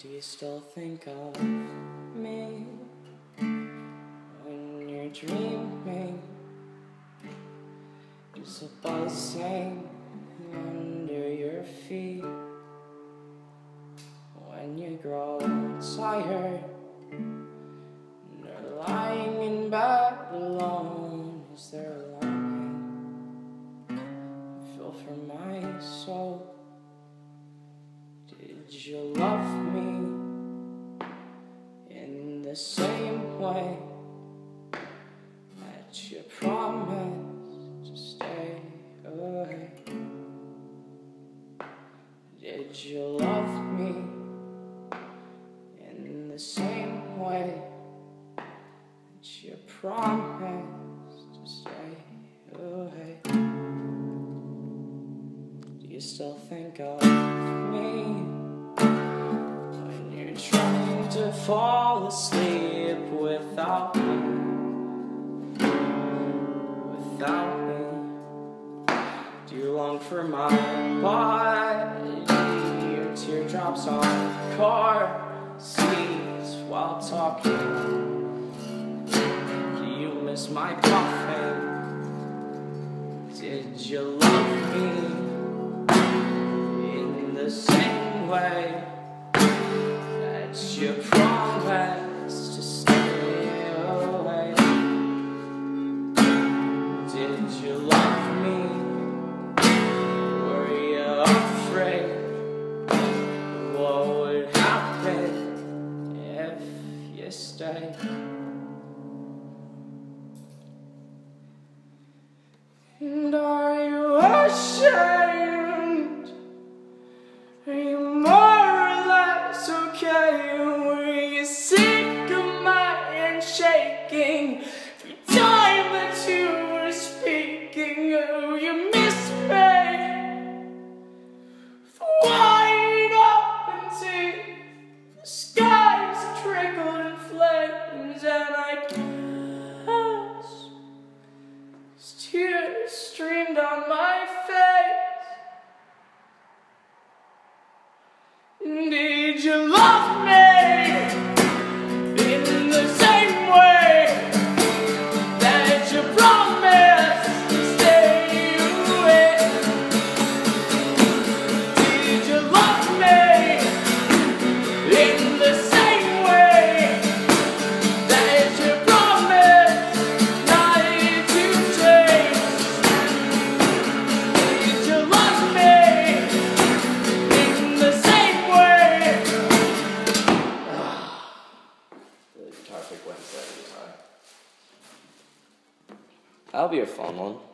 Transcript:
Do you still think of me when you're dreaming? Just a buzzing under your feet. When you grow tired and you're lying in bed alone, is there a longing you feel for my soul? Did you love me in the same way that you promised to stay away? Did you love me in the same way that you promised to stay away? Do you still think of me when you're trying to fall asleep without me? Without me, do you long for my body? Your teardrops on car seats while talking. Do you miss my coughing? Did you love me the same way that you promised to stay away? Did you love me? Were you afraid of what would happen if you stayed? And are you ashamed? Are you more or less okay? Were you sick of my handshaking every time that you were speaking? Oh, you miss me for wide open teeth. The skies trickled in flames, and I guess as tears streamed on my face. Did you love me in the same way that you promised to stay away? Did you love me in the same way that you promised not to change? Did you love me in the same Guitar pick Wednesday. That'll be a fun one.